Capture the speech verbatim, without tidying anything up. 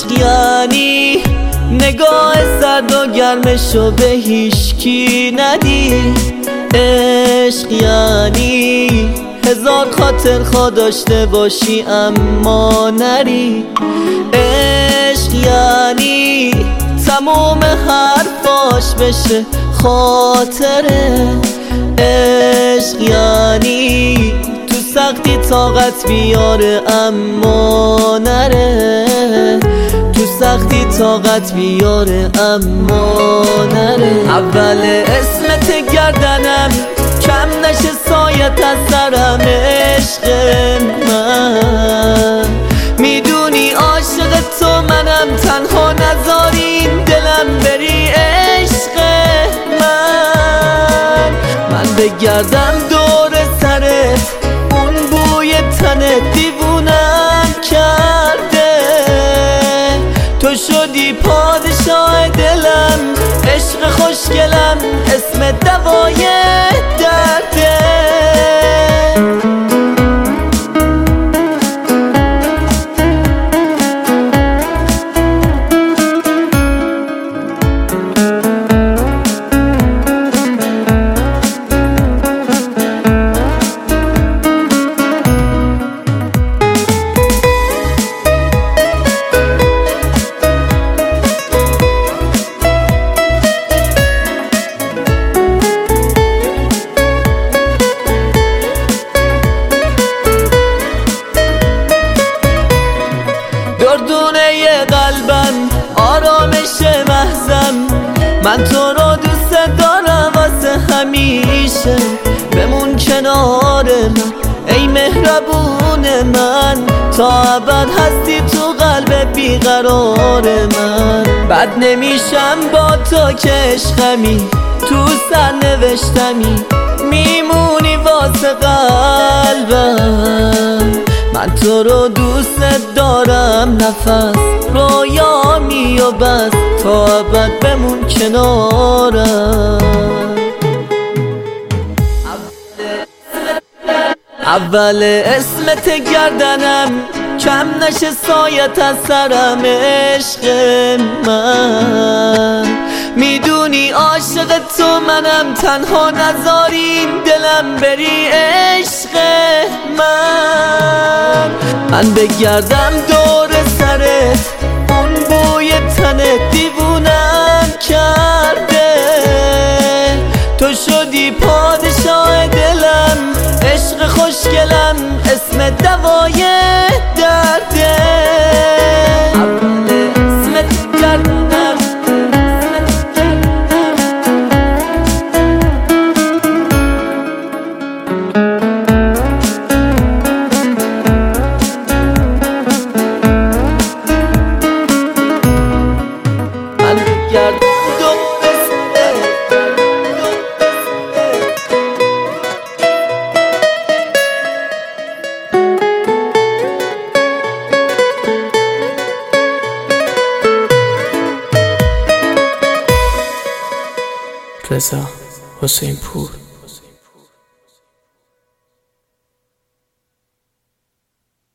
عشق یعنی نگاه سرد و گرمشو به هیچکی ندی. عشق یعنی هزار خاطر خواه داشته باشی اما نری. عشق یعنی تموم حرفاش بشه خاطره. عشق یعنی تو سختی طاقت بیاره اما نره. تو سختی طاقت بیاره اما نره. اول اسمت گردنم کم نشه سایت از سرم عشق من. میدونی عاشق تو منم، تنها نذارین دلم بری عشق من. من بگردم دور سرت اون بوی تنت دیوونم کرده. تو شدی پادشاه دلم، عشق خوشگلم، اسم دوای درده. دردونه قلبم، آرامش محضم، من تو رو دوست دارم واسه همیشه. بمون کنار من ای مهربون من، تا ابد هستی تو قلب بیقرار من. بد نمیشم با تو که عشقمی، تو سر نوشتمی، میمونی واسه قلبم. من تو رو دوست دارم، نفس رویامی و بس، تا ابد بمون کنارم. اول اسمت گردنم کم نشه سایت از سرم عشق من. میدونی عاشق تو منم، تنها نذارین دلم بری عشق من. من بگردم دور سرت اون بوی تنت دیوونم کرده. تو شدی پادشاه دلم، عشق خوشگلم، اسم دوای درده. اول اسمت گردنم رضا حسین پور.